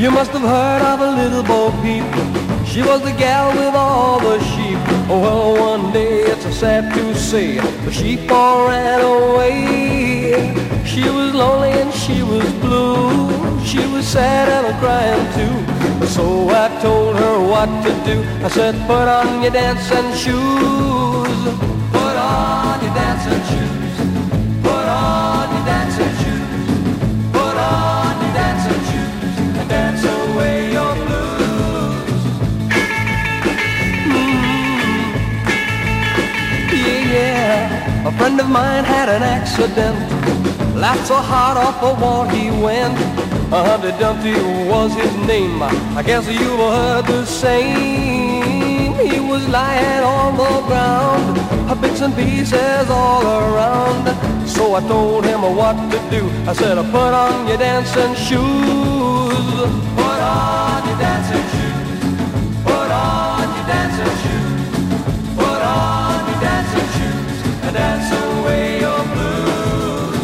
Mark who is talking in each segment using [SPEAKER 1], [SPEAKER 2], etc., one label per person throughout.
[SPEAKER 1] You must have heard of a little Bo Peep. She was the gal with all the sheep. Oh, well, one day it's sad to say the sheep all ran away. She was lonely and she was blue. She was sad and crying too. So I told her what to do. I said, put on your dancing shoes. Put on your dancing shoes. Put on your dancing shoes. Put on your dancing shoes and dance away your blues. Yeah. A friend of mine had an accident. Laughed so hard off the wall he went. Humpty Dumpty was his name. I guess you've heard the same. He was lying on the ground, bits and pieces all around. So I told him what to do. I said, put on your dancing shoes. Put on your dancing shoes. Put on your dancing shoes. Put on your dancing shoes and dance away your blues.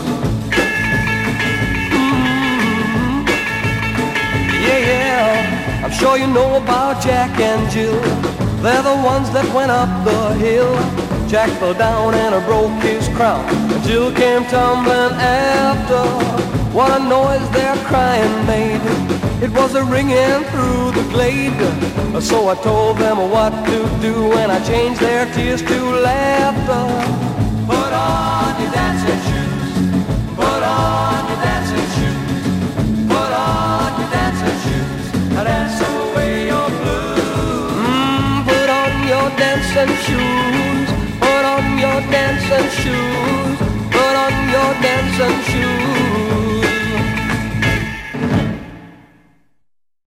[SPEAKER 1] Yeah, I'm sure you know about Jack and Jill. They're the ones that went up the hill. Jack fell down and broke his crown, and Jill came tumbling after. What a noise their crying made. It was a ringing through the glade. So I told them what to do, and I changed their tears to laughter. Put on your dancing shoes. Put on your dancing shoes. Put on your dancing shoes and dance away your blues. Put on your dancing shoes. Put on your dancing shoes. Put on your dancing shoes.